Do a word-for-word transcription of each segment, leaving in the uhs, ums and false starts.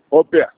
Ô, Pé.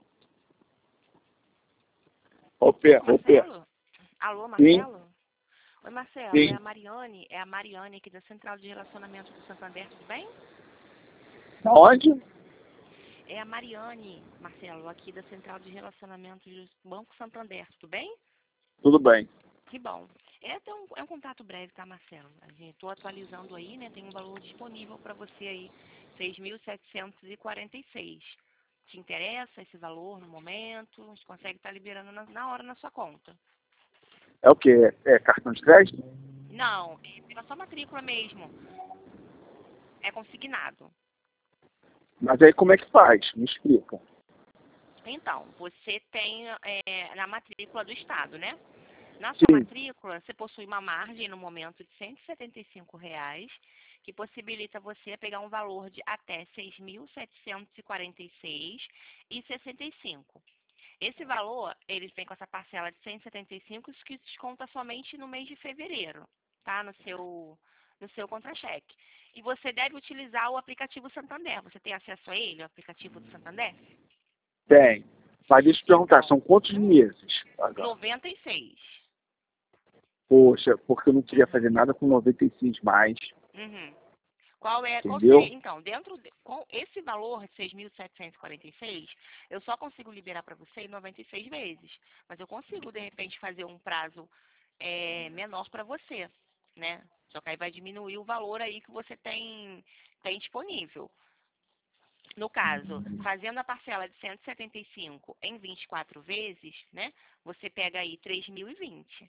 Ô, Pé, ô, Pé. Marcelo? Alô, Sim, Marcelo? Oi, Marcelo, é sim. a Mariane, é a Mariane aqui da Central de Relacionamento do Santander, tudo bem? Onde? É a Mariane, Marcelo, aqui da Central de Relacionamento do Banco Santander, tudo bem? Tudo bem. Que bom. É, até um, é um contato breve, tá, Marcelo? A gente estou atualizando aí, né? Tem um valor disponível para você aí, seis mil setecentos e quarenta e seis. Te interessa esse valor no momento? A gente consegue estar liberando na, na hora na sua conta. É o quê? É cartão de crédito? Não, é pela sua matrícula mesmo. É consignado. Mas aí como é que faz? Me explica. Então, você tem é, na matrícula do Estado, né? Na sua Sim. matrícula, você possui uma margem no momento de cento e setenta e cinco reais, que possibilita você pegar um valor de até seis mil setecentos e quarenta e seis reais e sessenta e cinco. Esse valor, eles vêm com essa parcela de cento e setenta e cinco, que desconta somente no mês de fevereiro, tá? No seu, no seu contra-cheque. E você deve utilizar o aplicativo Santander. Você tem acesso a ele, o aplicativo do Santander? Tem. Mas deixa eu te perguntar, Então, são quantos hum, meses? Pagar? noventa e seis. Poxa, porque eu não queria Uhum, fazer nada com noventa e seis mais, uhum. Qual é, qual seria, entendeu? então, dentro de, com esse valor de seis mil setecentos e quarenta e seis, eu só consigo liberar para você em noventa e seis vezes, mas eu consigo de repente fazer um prazo é, menor para você, né? Só que aí vai diminuir o valor aí que você tem tem disponível. No caso, fazendo a parcela de cento e setenta e cinco em vinte e quatro vezes, né? Você pega aí três mil e vinte.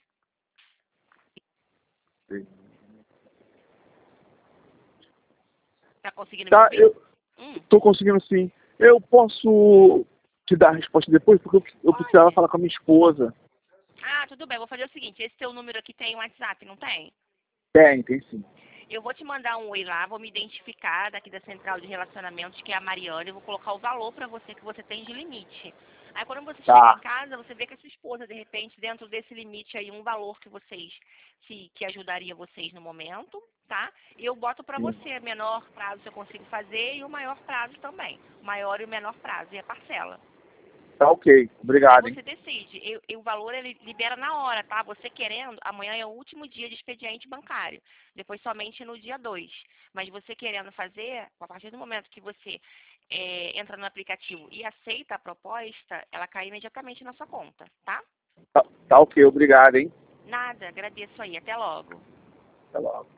Tá conseguindo me Tá, ouvir? eu Hum, tô conseguindo sim. Eu posso te dar a resposta depois, porque eu, eu precisava pode. falar com a minha esposa. Ah, tudo bem. Vou fazer o seguinte. Esse teu número aqui tem WhatsApp, não tem? Tem, tem sim. Eu vou te mandar um oi lá, vou me identificar daqui da central de relacionamentos, que é a Mariana, e vou colocar o valor para você que você tem de limite. Aí quando você chegar em Tá. casa, você vê com a sua esposa, de repente, dentro desse limite aí, um valor que vocês, se, que ajudaria vocês no momento, tá? E eu boto para Sim. você, menor prazo eu consigo fazer e o maior prazo também. O maior e o menor prazo, e a parcela. Tá ok. Aí Obrigado, hein? você decide. E, e o valor ele libera na hora, tá? Você querendo, amanhã é o último dia de expediente bancário. Depois somente no dia dois. Mas você querendo fazer, a partir do momento que você é, entra no aplicativo e aceita a proposta, ela cai imediatamente na sua conta, tá? Tá, tá ok, obrigado, hein? Nada, agradeço aí. Até logo. Até logo.